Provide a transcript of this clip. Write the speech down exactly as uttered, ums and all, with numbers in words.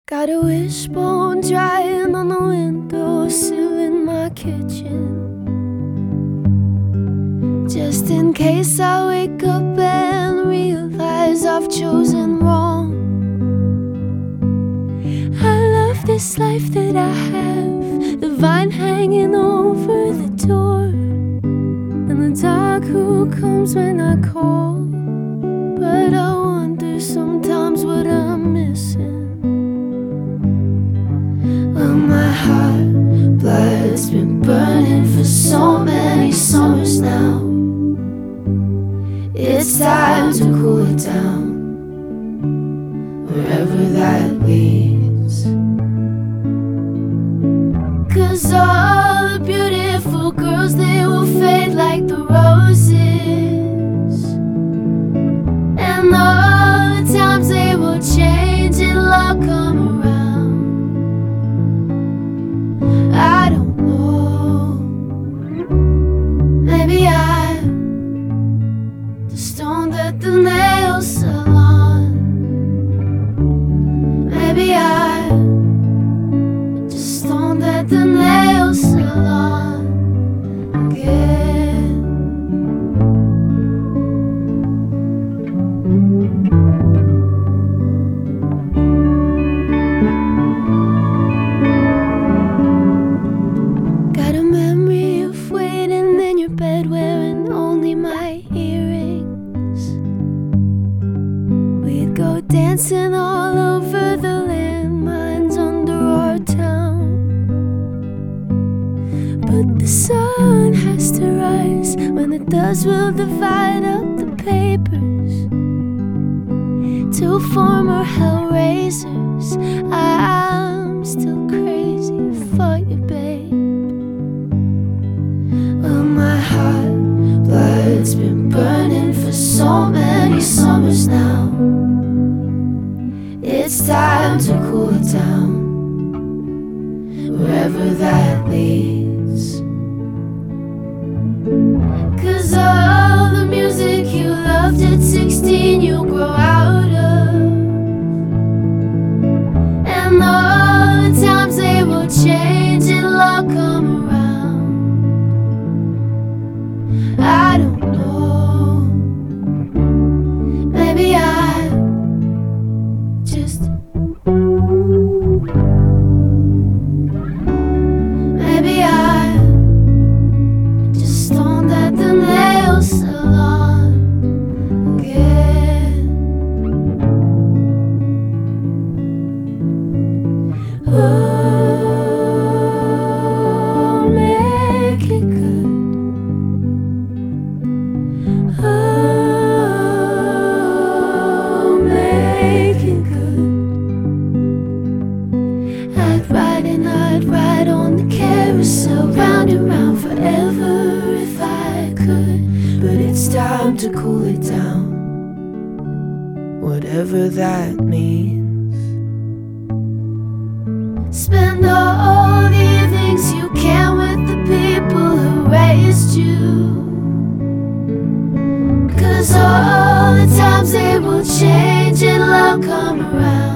Got a wishbone drying on the windowsill in my kitchen, just in case I wake up and realize I've chosen wrong. I love this life that I have, the vine hanging over the door, and the dog who comes when I call. But I wonder sometimes what I'm missing. Well, my heart blood's been burning for so many summers now. It's time to cool it down, wherever that leads. 'Cause all the beautiful girls, they will fade like the roses, and all the times they will change and love come around. I don't know, maybe I'm the stone that the nails salon. Maybe I'm just stone that the nails salon again. Got a memory of waiting in your bed wearing only my earrings. We'd go dancing all over the landmines under our town. But the sun has to rise. When it does, we'll divide up the papers. Two former hellraisers, I'm still crazy for you, babe. Well, my heart blood's been burning for so many summers now. It's time to cool it down, wherever that leads. 'Cause all the music you loved at sixteen, you'll grow out of, and all the times they will change and love come around. I don't know, maybe I'm just maybe I'm just stoned at the nail salon again. Oh, make it good. Oh, make it good. I'd ride and I'd ride on the carousel, round and round forever if I could. But it's time to cool it down, whatever that means. Spend all the evenings you can with the people who raised you. 'Cause all the times they will change and love come around.